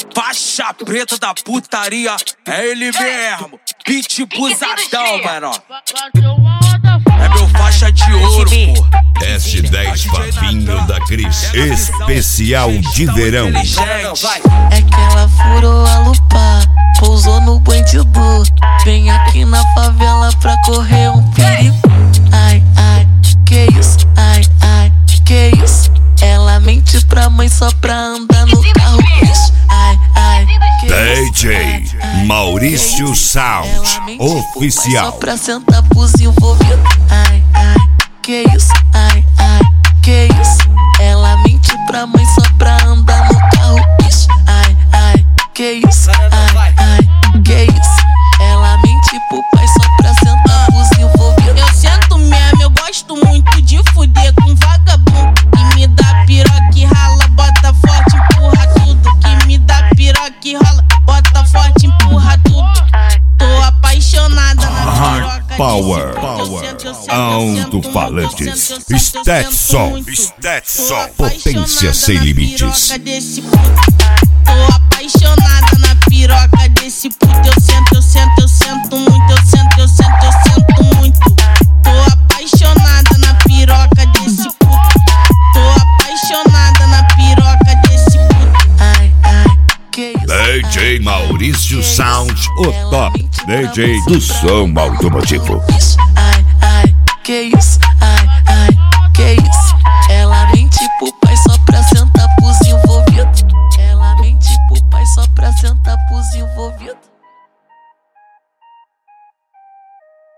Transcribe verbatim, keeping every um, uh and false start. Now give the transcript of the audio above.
Faixa preta da putaria, é ele mesmo. Pitbullzadão, mano. É meu faixa de ouro, pô. S dez Fabinho da Cris, especial de verão. É que ela furou a lupa, pousou no bandido. Vem aqui na favela pra correr um perigo. Ai, ai, que isso? Ai, ai, que isso? Ela mente pra mãe só pra andar no carro. Ai, ai, D J Maurício Sound oficial. Só pra sentar pros envolvidos. Ai, ai, que isso? Ai, ai, que isso? Ela mente pra mãe só pra andar no carro. Ai, ai, que isso? Ai, ai, que isso? Ela mente pro pai só pra sentar pros envolvidos. Eu sento mesmo, eu gosto muito de fuder com vagabundo que me dá piroca e rala, bota forte, empurra tudo. Que me dá piroca e rola, bota forte, empurra tudo. Tô apaixonada na piroca. Power, Power, alto-falantes, Stetson, Stetson, potência sem limites. Tô apaixonada na piroca desse puto. Eu sento, eu sento, eu sento muito. Eu sento, eu sento, eu sento muito. Tô apaixonada na piroca desse puto. Tô apaixonada na piroca desse puto. Ai, ai, que isso? D J Maurício Sound, o top D J do som automotivo. Ai, ai, que isso? Ai, ai.